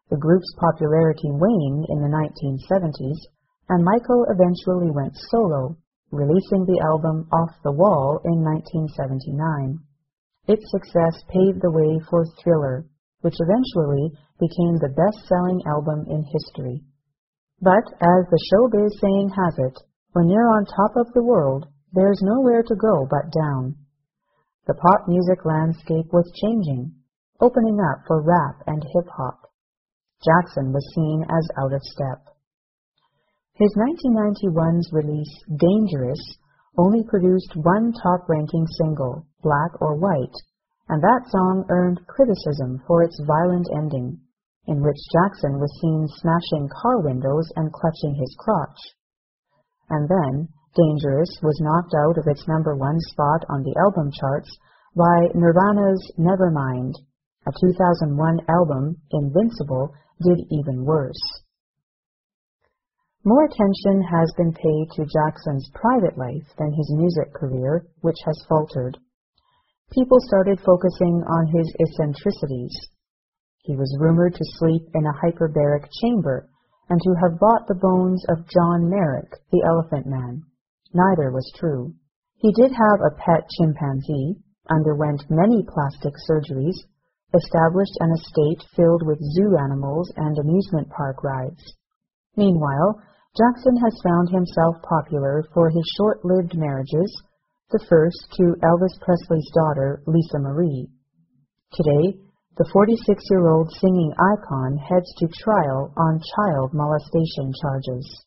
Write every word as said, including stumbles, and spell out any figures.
The group's popularity waned in the nineteen seventies, and Michael eventually went solo, releasing the album Off the Wall in nineteen seventy-nine. Its success paved the way for Thriller, which eventually became the best-selling album in history. But as the showbiz saying has it, when you're on top of the world, there's nowhere to go but down. The pop music landscape was changing, opening up for rap and hip-hop. Jackson was seen as out of step. His nineteen ninety-one's release, Dangerous, only produced one top-ranking single, Black or White, and that song earned criticism for its violent ending, in which Jackson was seen smashing car windows and clutching his crotch. And then, Dangerous was knocked out of its number one spot on the album charts by Nirvana's Nevermind. A two thousand one album, Invincible, did even worse. More attention has been paid to Jackson's private life than his music career, which has faltered. People started focusing on his eccentricities. He was rumored to sleep in a hyperbaric chamber and to have bought the bones of John Merrick, the Elephant Man. Neither was true. He did have a pet chimpanzee, underwent many plastic surgeries, established an estate filled with zoo animals and amusement park rides. Meanwhile, Jackson has found himself popular for his short-lived marriages, the first to Elvis Presley's daughter, Lisa Marie. Today, the forty-six-year-old singing icon heads to trial on child molestation charges.